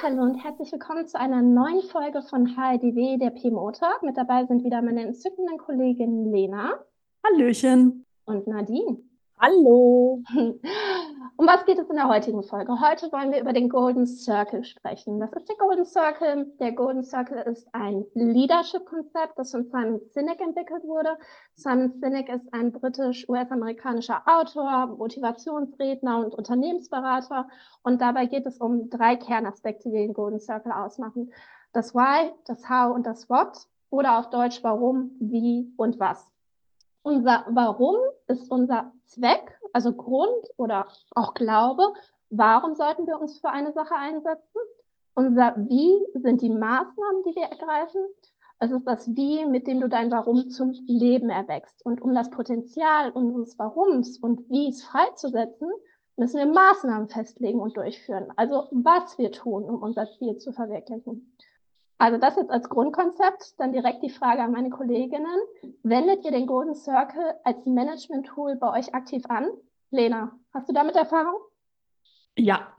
Hallo und herzlich willkommen zu einer neuen Folge von HLDW, der PMO Talk. Mit dabei sind wieder meine entzückenden Kolleginnen Lena Hallöchen. und Nadine. Hallo. Um was geht es in der heutigen Folge? Heute wollen wir über den Golden Circle sprechen. Was ist der Golden Circle? Der Golden Circle ist ein Leadership-Konzept, das von Simon Sinek entwickelt wurde. Simon Sinek ist ein britisch-US-amerikanischer Autor, Motivationsredner und Unternehmensberater. Und dabei geht es um 3 Kernaspekte, die den Golden Circle ausmachen. Das Why, das How und das What. Oder auf Deutsch warum, wie und was. Unser Warum ist unser Zweck, also Grund oder auch Glaube. Warum sollten wir uns für eine Sache einsetzen? Unser Wie sind die Maßnahmen, die wir ergreifen. Es ist das Wie, mit dem du dein Warum zum Leben erwächst. Und um das Potenzial unseres Warums und Wies freizusetzen, müssen wir Maßnahmen festlegen und durchführen. Also was wir tun, um unser Ziel zu verwirklichen. Also das jetzt als Grundkonzept. Dann direkt die Frage an meine Kolleginnen. Wendet ihr den Golden Circle als Management-Tool bei euch aktiv an? Lena, hast du damit Erfahrung? Ja,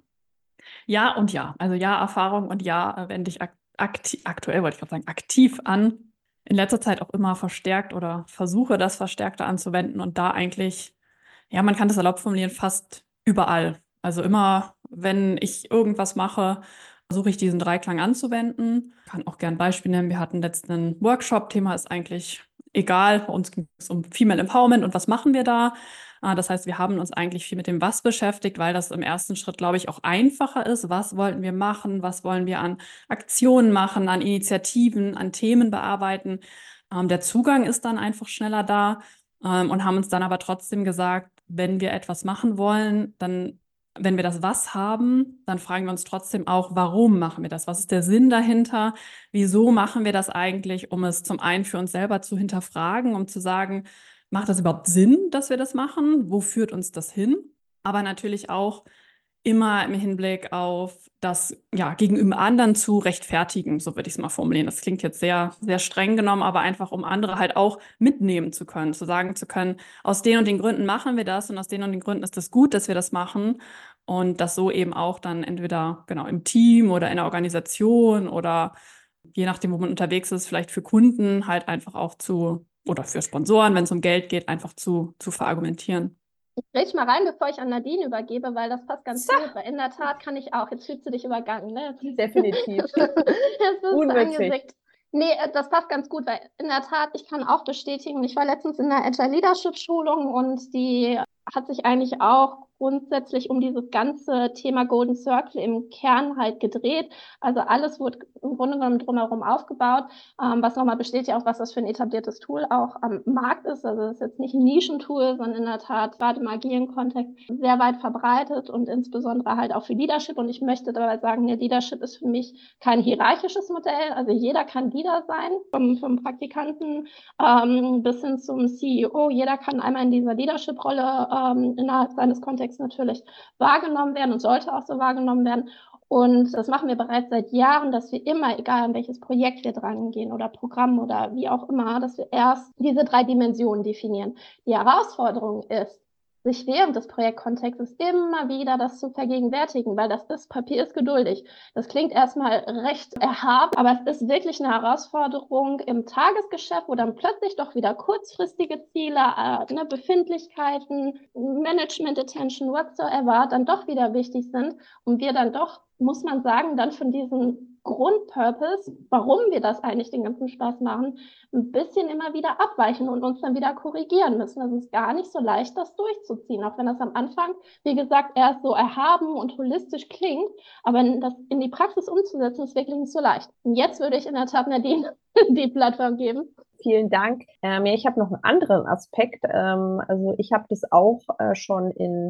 ja und ja. Also ja, Erfahrung und ja, wende ich aktuell, wollte ich gerade sagen, aktiv an. In letzter Zeit auch immer verstärkt oder versuche das verstärkter anzuwenden und da eigentlich, ja, man kann das erlaubt formulieren, fast überall. Also immer, wenn ich irgendwas mache, versuche ich diesen Dreiklang anzuwenden. Kann auch gern ein Beispiel nennen. Wir hatten letzten einen Workshop. Thema ist eigentlich egal. Bei uns ging es um Female Empowerment und was machen wir da? Das heißt, wir haben uns eigentlich viel mit dem Was beschäftigt, weil das im ersten Schritt, glaube ich, auch einfacher ist. Was wollten wir machen? Was wollen wir an Aktionen machen, an Initiativen, an Themen bearbeiten? Der Zugang ist dann einfach schneller da, und haben uns dann aber trotzdem gesagt, wenn wir etwas machen wollen, dann, wenn wir das Was haben, dann fragen wir uns trotzdem auch, warum machen wir das? Was ist der Sinn dahinter? Wieso machen wir das eigentlich, um es zum einen für uns selber zu hinterfragen, um zu sagen, macht das überhaupt Sinn, dass wir das machen? Wo führt uns das hin? Aber natürlich auch immer im Hinblick auf das, ja, gegenüber anderen zu rechtfertigen, so würde ich es mal formulieren. Das klingt jetzt sehr, sehr streng genommen, aber einfach, um andere halt auch mitnehmen zu können, zu sagen zu können, aus den und den Gründen machen wir das und aus den und den Gründen ist das gut, dass wir das machen. Und das so eben auch dann entweder genau im Team oder in der Organisation oder je nachdem, wo man unterwegs ist, vielleicht für Kunden halt einfach auch zu, oder für Sponsoren, wenn es um Geld geht, einfach zu verargumentieren. Ich grätsch mal rein, bevor ich an Nadine übergebe, weil das passt ganz So, gut. Weil in der Tat kann ich auch. Jetzt fühlst du dich übergangen, ne? definitiv. Jetzt bist du Unmöglich. angesickt. Nee, das passt ganz gut, weil in der Tat, ich kann auch bestätigen, ich war letztens in der Agile Leadership Schulung und die hat sich eigentlich auch grundsätzlich um dieses ganze Thema Golden Circle im Kern halt gedreht. Also alles wurde im Grunde genommen drumherum aufgebaut, was nochmal bestätigt auch, was das für ein etabliertes Tool auch am Markt ist. Also das ist jetzt nicht ein Nischentool, sondern in der Tat gerade im agilen Kontext sehr weit verbreitet und insbesondere halt auch für Leadership. Und ich möchte dabei sagen, der Leadership ist für mich kein hierarchisches Modell. Also jeder kann Leader sein, vom Praktikanten bis hin zum CEO. Jeder kann einmal in dieser Leadership-Rolle innerhalb seines Kontexts natürlich wahrgenommen werden und sollte auch so wahrgenommen werden. Und das machen wir bereits seit Jahren, dass wir immer, egal an welches Projekt wir drangehen oder Programm oder wie auch immer, dass wir erst diese 3 Dimensionen definieren. Die Herausforderung ist, sich während des Projektkontextes immer wieder das zu vergegenwärtigen, weil das ist, Papier ist geduldig. Das klingt erstmal recht erhaben, aber es ist wirklich eine Herausforderung im Tagesgeschäft, wo dann plötzlich doch wieder kurzfristige Ziele, Befindlichkeiten, Management Attention whatsoever dann doch wieder wichtig sind und wir dann doch, muss man sagen, dann von diesem Grundpurpose, warum wir das eigentlich den ganzen Spaß machen, ein bisschen immer wieder abweichen und uns dann wieder korrigieren müssen. Das ist gar nicht so leicht, das durchzuziehen, auch wenn das am Anfang, wie gesagt, erst so erhaben und holistisch klingt, aber das in die Praxis umzusetzen, ist wirklich nicht so leicht. Und jetzt würde ich in der Tat Nadine die Plattform geben. Vielen Dank. Ja, ich habe noch einen anderen Aspekt. Also ich habe das auch schon in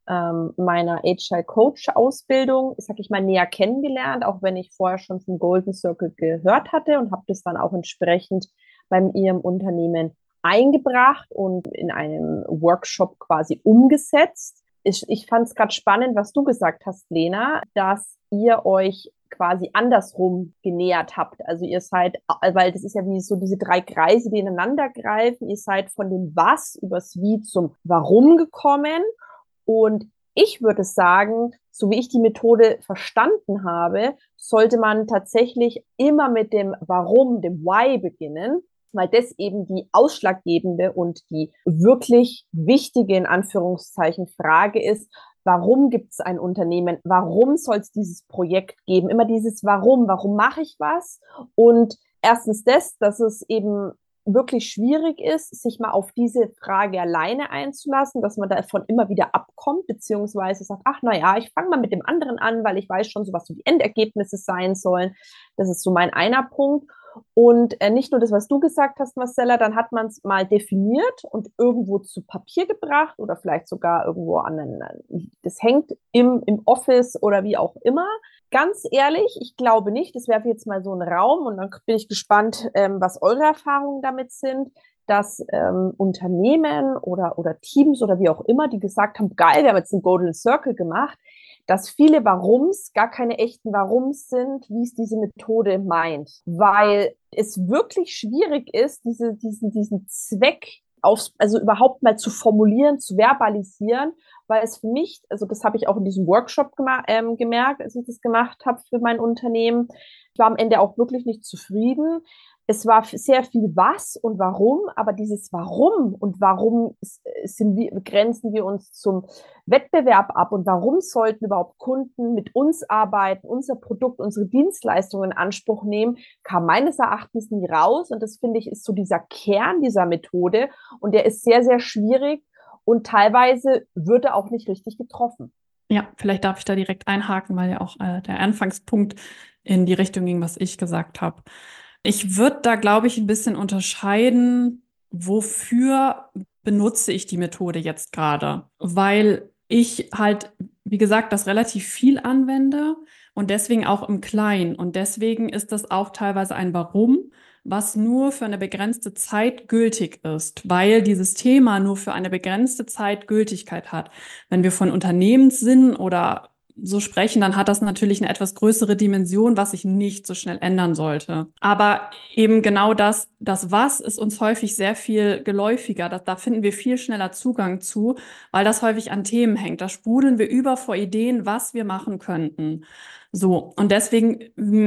meiner Agile Coach Ausbildung, sag ich mal, näher kennengelernt, auch wenn ich vorher schon vom Golden Circle gehört hatte und habe das dann auch entsprechend bei ihrem Unternehmen eingebracht und in einem Workshop quasi umgesetzt. Ich fand es gerade spannend, was du gesagt hast, Lena, dass ihr euch quasi andersrum genähert habt. Also ihr seid, weil das ist ja wie so diese 3 Kreise, die ineinander greifen. Ihr seid von dem Was übers Wie zum Warum gekommen. Und ich würde sagen, so wie ich die Methode verstanden habe, sollte man tatsächlich immer mit dem Warum, dem Why beginnen, weil das eben die ausschlaggebende und die wirklich wichtige, in Anführungszeichen, Frage ist: Warum gibt es ein Unternehmen? Warum soll es dieses Projekt geben? Immer dieses Warum mache ich was? Und erstens dass es eben wirklich schwierig ist, sich mal auf diese Frage alleine einzulassen, dass man davon immer wieder abkommt, beziehungsweise sagt, ach naja, ich fange mal mit dem anderen an, weil ich weiß schon so, was so die Endergebnisse sein sollen. Das ist so mein einer Punkt. Und nicht nur das, was du gesagt hast, Marcella, dann hat man es mal definiert und irgendwo zu Papier gebracht oder vielleicht sogar irgendwo das hängt im Office oder wie auch immer. Ganz ehrlich, ich glaube nicht, das wäre jetzt mal so ein Raum und dann bin ich gespannt, was eure Erfahrungen damit sind, dass Unternehmen oder Teams oder wie auch immer, die gesagt haben, geil, wir haben jetzt einen Golden Circle gemacht, dass viele Warums gar keine echten Warums sind, wie es diese Methode meint. Weil es wirklich schwierig ist, diesen Zweck also überhaupt mal zu formulieren, zu verbalisieren, weil es für mich, also das habe ich auch in diesem Workshop gemerkt, als ich das gemacht habe für mein Unternehmen. Ich war am Ende auch wirklich nicht zufrieden. Es war sehr viel was und warum, aber dieses Warum und warum grenzen wir uns zum Wettbewerb ab und warum sollten überhaupt Kunden mit uns arbeiten, unser Produkt, unsere Dienstleistungen in Anspruch nehmen, kam meines Erachtens nie raus. Und das, finde ich, ist so dieser Kern dieser Methode und der ist sehr, sehr schwierig und teilweise wird er auch nicht richtig getroffen. Ja, vielleicht darf ich da direkt einhaken, weil ja auch der Anfangspunkt in die Richtung ging, was ich gesagt habe. Ich würde da, glaube ich, ein bisschen unterscheiden, wofür benutze ich die Methode jetzt gerade? Weil ich halt, wie gesagt, das relativ viel anwende und deswegen auch im Kleinen. Und deswegen ist das auch teilweise ein Warum, was nur für eine begrenzte Zeit gültig ist, weil dieses Thema nur für eine begrenzte Zeit Gültigkeit hat. Wenn wir von Unternehmenssinn oder so sprechen, dann hat das natürlich eine etwas größere Dimension, was sich nicht so schnell ändern sollte. Aber eben genau das Was ist uns häufig sehr viel geläufiger. Da finden wir viel schneller Zugang zu, weil das häufig an Themen hängt. Da sprudeln wir über vor Ideen, was wir machen könnten. So, und deswegen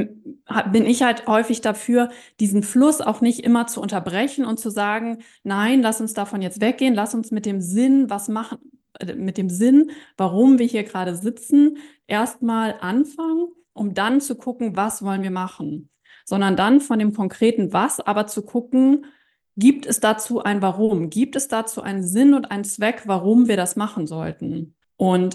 bin ich halt häufig dafür, diesen Fluss auch nicht immer zu unterbrechen und zu sagen, nein, lass uns davon jetzt weggehen, lass uns mit dem Sinn was machen, mit dem Sinn, warum wir hier gerade sitzen, erstmal anfangen, um dann zu gucken, was wollen wir machen. Sondern dann von dem konkreten Was, aber zu gucken, gibt es dazu ein Warum? Gibt es dazu einen Sinn und einen Zweck, warum wir das machen sollten? Und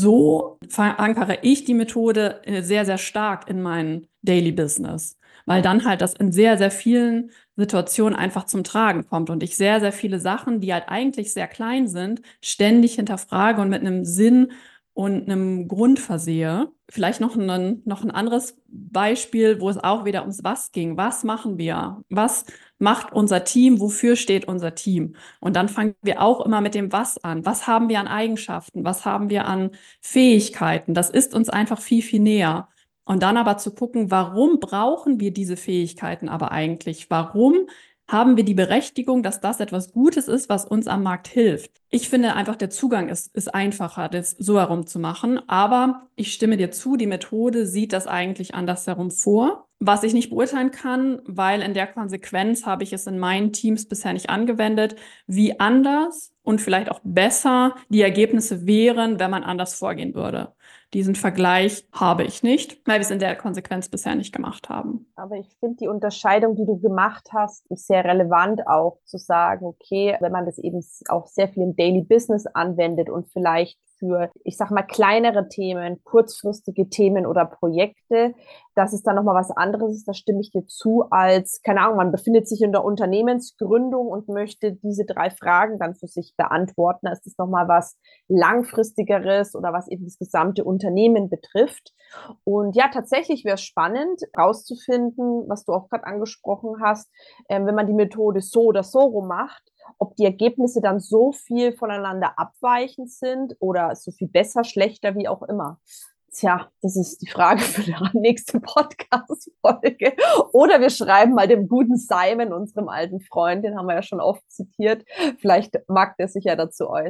so verankere ich die Methode sehr, sehr stark in mein Daily Business, weil dann halt das in sehr, sehr vielen Situationen einfach zum Tragen kommt und ich sehr, sehr viele Sachen, die halt eigentlich sehr klein sind, ständig hinterfrage und mit einem Sinn und einem Grund versehe. Vielleicht noch ein anderes Beispiel, wo es auch wieder ums Was ging. Was machen wir? Was macht unser Team? Wofür steht unser Team? Und dann fangen wir auch immer mit dem Was an. Was haben wir an Eigenschaften? Was haben wir an Fähigkeiten? Das ist uns einfach viel, viel näher. Und dann aber zu gucken, warum brauchen wir diese Fähigkeiten aber eigentlich? Warum haben wir die Berechtigung, dass das etwas Gutes ist, was uns am Markt hilft? Ich finde einfach, der Zugang ist einfacher, das so herum zu machen. Aber ich stimme dir zu, die Methode sieht das eigentlich andersherum vor. Was ich nicht beurteilen kann, weil in der Konsequenz habe ich es in meinen Teams bisher nicht angewendet, wie anders und vielleicht auch besser die Ergebnisse wären, wenn man anders vorgehen würde. Diesen Vergleich habe ich nicht, weil wir es in der Konsequenz bisher nicht gemacht haben. Aber ich finde die Unterscheidung, die du gemacht hast, ist sehr relevant auch zu sagen, okay, wenn man das eben auch sehr viel im Daily Business anwendet und vielleicht für, ich sag mal, kleinere Themen, kurzfristige Themen oder Projekte, dass es dann nochmal was anderes ist, da stimme ich dir zu, als, keine Ahnung, man befindet sich in der Unternehmensgründung und möchte diese 3 Fragen dann für sich beantworten. Da ist es nochmal was Langfristigeres oder was eben das gesamte Unternehmen betrifft. Und ja, tatsächlich wäre es spannend, rauszufinden, was du auch gerade angesprochen hast, wenn man die Methode so oder so rum macht, ob die Ergebnisse dann so viel voneinander abweichend sind oder so viel besser, schlechter, wie auch immer. Tja, das ist die Frage für die nächste Podcast-Folge. Oder wir schreiben mal dem guten Simon, unserem alten Freund, den haben wir ja schon oft zitiert. Vielleicht mag der sich ja dazu äußern.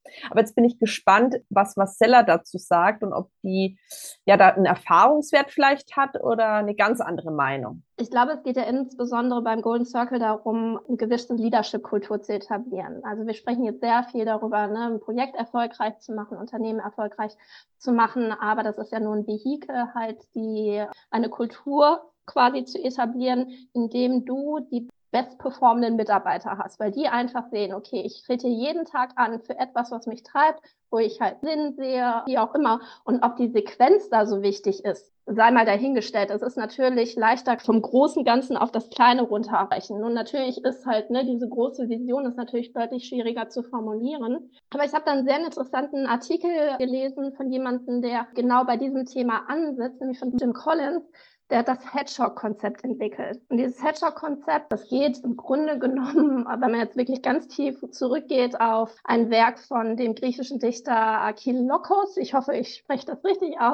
Aber jetzt bin ich gespannt, was Marcella dazu sagt und ob die ja da einen Erfahrungswert vielleicht hat oder eine ganz andere Meinung. Ich glaube, es geht ja insbesondere beim Golden Circle darum, eine gewisse Leadership-Kultur zu etablieren. Also wir sprechen jetzt sehr viel darüber, ne, ein Projekt erfolgreich zu machen, Unternehmen erfolgreich zu machen, aber das ist ja nur ein Vehikel, halt eine Kultur quasi zu etablieren, indem du die bestperformenden Mitarbeiter hast, weil die einfach sehen, okay, ich trete jeden Tag an für etwas, was mich treibt, wo ich halt Sinn sehe, wie auch immer. Und ob die Sequenz da so wichtig ist, sei mal dahingestellt. Es ist natürlich leichter vom großen Ganzen auf das Kleine runterbrechen. Und natürlich ist halt, ne, diese große Vision ist natürlich deutlich schwieriger zu formulieren. Aber ich habe dann einen sehr interessanten Artikel gelesen von jemandem, der genau bei diesem Thema ansetzt, nämlich von Jim Collins. Der hat das Hedgehog-Konzept entwickelt. Und dieses Hedgehog-Konzept, das geht im Grunde genommen, wenn man jetzt wirklich ganz tief zurückgeht, auf ein Werk von dem griechischen Dichter Achillokos, ich hoffe, ich spreche das richtig aus,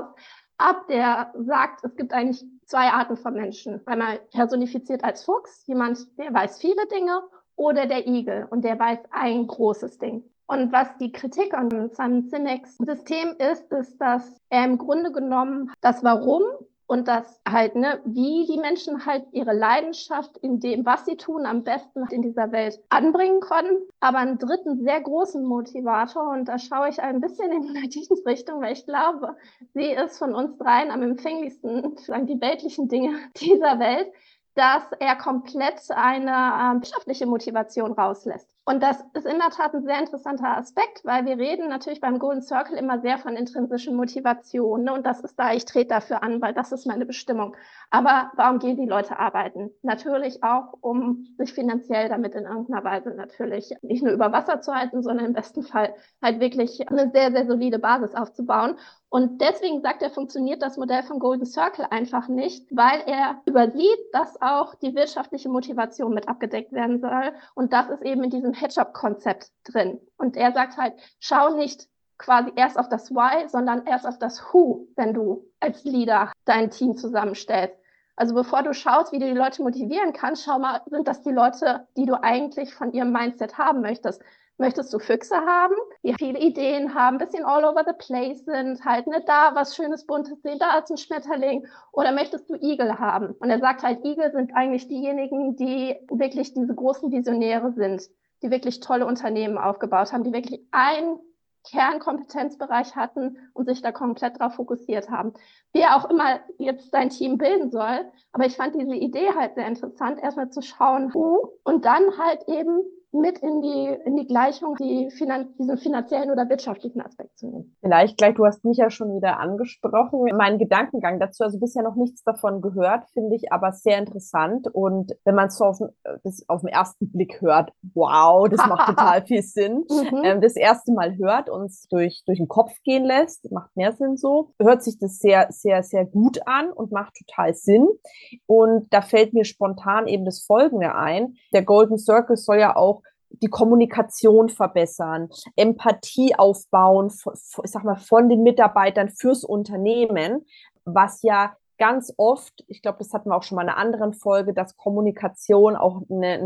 der sagt, es gibt eigentlich zwei Arten von Menschen. Einmal personifiziert als Fuchs, jemand, der weiß viele Dinge, oder der Igel, und der weiß ein großes Ding. Und was die Kritik an Simon Sinek's System ist, dass er im Grunde genommen das Warum und das halt, ne, wie die Menschen halt ihre Leidenschaft in dem, was sie tun, am besten in dieser Welt anbringen können. Aber einen dritten sehr großen Motivator, und da schaue ich ein bisschen in Nadines Richtung, weil ich glaube, sie ist von uns dreien am empfänglichsten, sagen die weltlichen Dinge dieser Welt, dass er komplett eine wirtschaftliche Motivation rauslässt. Und das ist in der Tat ein sehr interessanter Aspekt, weil wir reden natürlich beim Golden Circle immer sehr von intrinsischen Motivationen, ne? Und das ist da, ich trete dafür an, weil das ist meine Bestimmung. Aber warum gehen die Leute arbeiten? Natürlich auch, um sich finanziell damit in irgendeiner Weise natürlich nicht nur über Wasser zu halten, sondern im besten Fall halt wirklich eine sehr, sehr solide Basis aufzubauen. Und deswegen sagt er, funktioniert das Modell von Golden Circle einfach nicht, weil er übersieht, dass auch die wirtschaftliche Motivation mit abgedeckt werden soll. Und das ist eben in diesem Hedgehog-Konzept drin. Und er sagt halt, schau nicht quasi erst auf das Why, sondern erst auf das Who, wenn du als Leader dein Team zusammenstellst. Also bevor du schaust, wie du die Leute motivieren kannst, schau mal, sind das die Leute, die du eigentlich von ihrem Mindset haben möchtest? Möchtest du Füchse haben, die viele Ideen haben, ein bisschen all over the place sind, halt nicht da was Schönes, Buntes sehen, da ist ein Schmetterling, oder möchtest du Igel haben? Und er sagt halt, Igel sind eigentlich diejenigen, die wirklich diese großen Visionäre sind, die wirklich tolle Unternehmen aufgebaut haben, die wirklich einen Kernkompetenzbereich hatten und sich da komplett drauf fokussiert haben. Wie auch immer jetzt dein Team bilden soll, aber ich fand diese Idee halt sehr interessant, erstmal zu schauen, wo, und dann halt eben mit in die Gleichung diesen finanziellen oder wirtschaftlichen Aspekt zu nehmen. Vielleicht gleich, du hast mich ja schon wieder angesprochen. Mein Gedankengang dazu, also bisher noch nichts davon gehört, finde ich aber sehr interessant. Und wenn man es so auf den ersten Blick hört, wow, das macht total viel Sinn. Das erste Mal hört, uns durch den Kopf gehen lässt, macht mehr Sinn so, hört sich das sehr, sehr, sehr gut an und macht total Sinn. Und da fällt mir spontan eben das Folgende ein. Der Golden Circle soll ja auch die Kommunikation verbessern, Empathie aufbauen, ich sag mal, von den Mitarbeitern fürs Unternehmen, was ja ganz oft, ich glaube, das hatten wir auch schon mal in einer anderen Folge, dass Kommunikation auch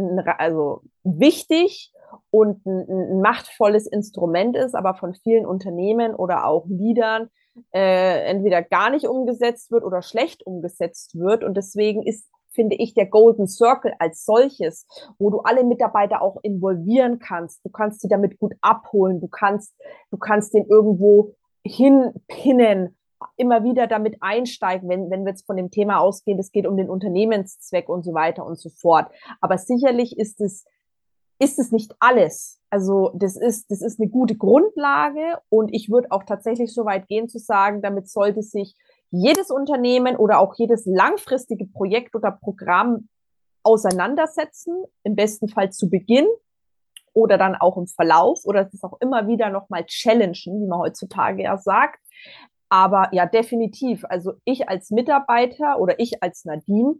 also wichtig und ein machtvolles Instrument ist, aber von vielen Unternehmen oder auch Leadern entweder gar nicht umgesetzt wird oder schlecht umgesetzt wird. Und deswegen finde ich, der Golden Circle als solches, wo du alle Mitarbeiter auch involvieren kannst. Du kannst sie damit gut abholen. Du kannst den irgendwo hinpinnen, immer wieder damit einsteigen, wenn wir jetzt von dem Thema ausgehen, es geht um den Unternehmenszweck und so weiter und so fort. Aber sicherlich ist es nicht alles. Also das ist eine gute Grundlage, und ich würde auch tatsächlich so weit gehen zu sagen, damit sollte sich jedes Unternehmen oder auch jedes langfristige Projekt oder Programm auseinandersetzen, im besten Fall zu Beginn oder dann auch im Verlauf, oder es auch immer wieder nochmal challengen, wie man heutzutage ja sagt. Aber ja, definitiv. Also ich als Mitarbeiter oder ich als Nadine,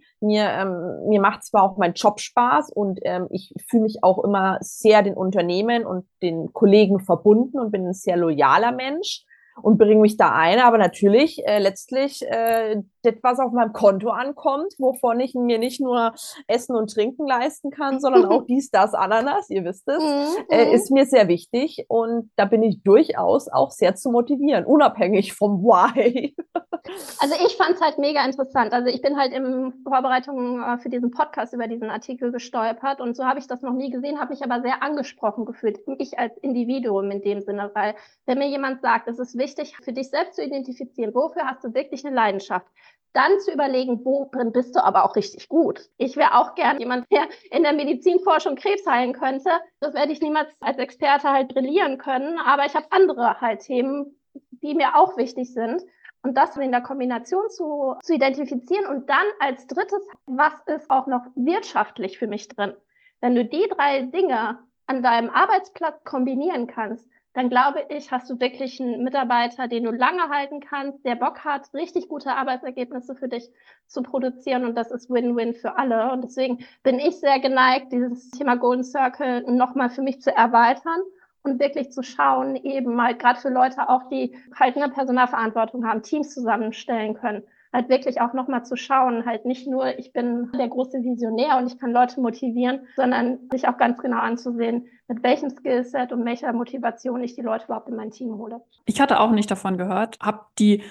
mir macht zwar auch mein Job Spaß, und ich fühle mich auch immer sehr den Unternehmen und den Kollegen verbunden und bin ein sehr loyaler Mensch und bringe mich da ein. Aber natürlich, letztlich, das, was auf meinem Konto ankommt, wovon ich mir nicht nur Essen und Trinken leisten kann, sondern auch dies, das, Ananas, ihr wisst es, ist mir sehr wichtig. Und da bin ich durchaus auch sehr zu motivieren, unabhängig vom Why. Also ich fand es halt mega interessant. Also ich bin halt in Vorbereitung für diesen Podcast über diesen Artikel gestolpert und so habe ich das noch nie gesehen, habe mich aber sehr angesprochen gefühlt, ich als Individuum in dem Sinne, weil wenn mir jemand sagt, es ist wichtig für dich selbst zu identifizieren, wofür hast du wirklich eine Leidenschaft, dann zu überlegen, worin bist du aber auch richtig gut. Ich wäre auch gern jemand, der in der Medizinforschung Krebs heilen könnte. Das werde ich niemals als Experte halt brillieren können, aber ich habe andere halt Themen, die mir auch wichtig sind. Und das in der Kombination zu identifizieren und dann als drittes, was ist auch noch wirtschaftlich für mich drin? Wenn du die 3 Dinge an deinem Arbeitsplatz kombinieren kannst, dann glaube ich, hast du wirklich einen Mitarbeiter, den du lange halten kannst, der Bock hat, richtig gute Arbeitsergebnisse für dich zu produzieren und das ist Win-Win für alle. Und deswegen bin ich sehr geneigt, dieses Thema Golden Circle nochmal für mich zu erweitern und wirklich zu schauen, eben halt gerade für Leute auch, die halt eine Personalverantwortung haben, Teams zusammenstellen können, halt wirklich auch nochmal zu schauen, halt nicht nur, ich bin der große Visionär und ich kann Leute motivieren, sondern sich auch ganz genau anzusehen, mit welchem Skillset und welcher Motivation ich die Leute überhaupt in mein Team hole. Ich hatte auch nicht davon gehört, habe die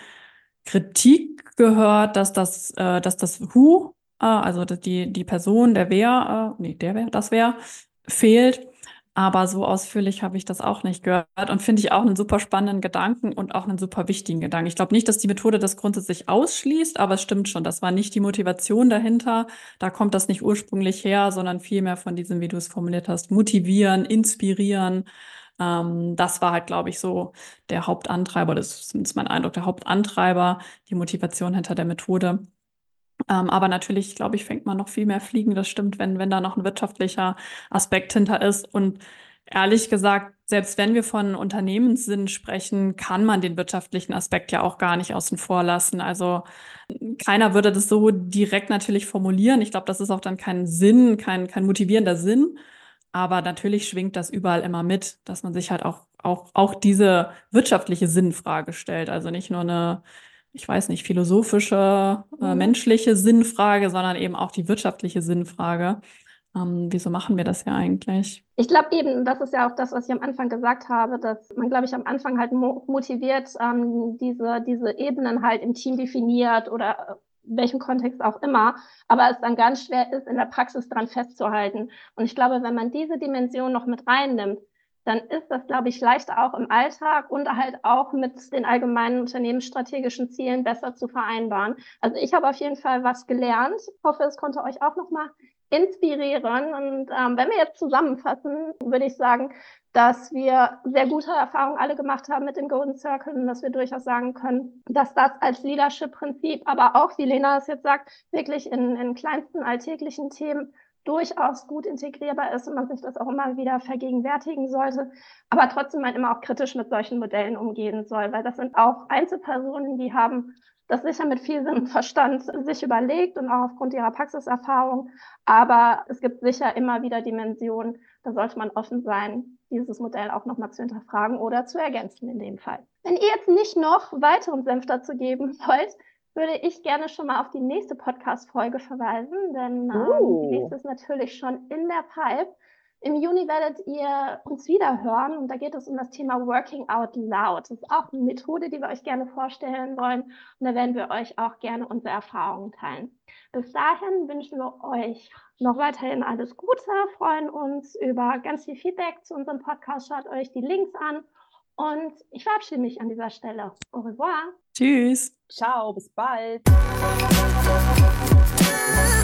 Kritik gehört, dass das Who, also die Person, das Wer, fehlt. Aber so ausführlich habe ich das auch nicht gehört und finde ich auch einen super spannenden Gedanken und auch einen super wichtigen Gedanken. Ich glaube nicht, dass die Methode das grundsätzlich ausschließt, aber es stimmt schon, das war nicht die Motivation dahinter. Da kommt das nicht ursprünglich her, sondern vielmehr von diesem, wie du es formuliert hast, motivieren, inspirieren. Das war halt, glaube ich, so der Hauptantreiber, das ist mein Eindruck, der Hauptantreiber, die Motivation hinter der Methode. Aber natürlich, glaube ich, fängt man noch viel mehr fliegen. Das stimmt, wenn da noch ein wirtschaftlicher Aspekt hinter ist. Und ehrlich gesagt, selbst wenn wir von Unternehmenssinn sprechen, kann man den wirtschaftlichen Aspekt ja auch gar nicht außen vor lassen. Also keiner würde das so direkt natürlich formulieren. Ich glaube, das ist auch dann kein Sinn, kein motivierender Sinn. Aber natürlich schwingt das überall immer mit, dass man sich halt auch diese wirtschaftliche Sinnfrage stellt. Also nicht nur eine, ich weiß nicht, philosophische, menschliche Sinnfrage, sondern eben auch die wirtschaftliche Sinnfrage. Wieso machen wir das ja eigentlich? Ich glaube eben, das ist ja auch das, was ich am Anfang gesagt habe, dass man, glaube ich, am Anfang halt motiviert, diese Ebenen halt im Team definiert oder welchem Kontext auch immer, aber es dann ganz schwer ist, in der Praxis dran festzuhalten. Und ich glaube, wenn man diese Dimension noch mit reinnimmt, dann ist das, glaube ich, leichter auch im Alltag und halt auch mit den allgemeinen unternehmensstrategischen Zielen besser zu vereinbaren. Also ich habe auf jeden Fall was gelernt. Ich hoffe, es konnte euch auch nochmal inspirieren. Und wenn wir jetzt zusammenfassen, würde ich sagen, dass wir sehr gute Erfahrungen alle gemacht haben mit dem Golden Circle und dass wir durchaus sagen können, dass das als Leadership-Prinzip, aber auch, wie Lena es jetzt sagt, wirklich in kleinsten alltäglichen Themen durchaus gut integrierbar ist und man sich das auch immer wieder vergegenwärtigen sollte, aber trotzdem man immer auch kritisch mit solchen Modellen umgehen soll, weil das sind auch Einzelpersonen, die haben das sicher mit viel Sinn und Verstand sich überlegt und auch aufgrund ihrer Praxiserfahrung, aber es gibt sicher immer wieder Dimensionen, da sollte man offen sein, dieses Modell auch nochmal zu hinterfragen oder zu ergänzen in dem Fall. Wenn ihr jetzt nicht noch weiteren Senf dazu geben wollt, würde ich gerne schon mal auf die nächste Podcast-Folge verweisen, denn die nächste ist natürlich schon in der Pipe. Im Juni werdet ihr uns wieder hören und da geht es um das Thema Working Out Loud. Das ist auch eine Methode, die wir euch gerne vorstellen wollen und da werden wir euch auch gerne unsere Erfahrungen teilen. Bis dahin wünschen wir euch noch weiterhin alles Gute, freuen uns über ganz viel Feedback zu unserem Podcast. Schaut euch die Links an und ich verabschiede mich an dieser Stelle. Au revoir. Tschüss. Ciao, bis bald.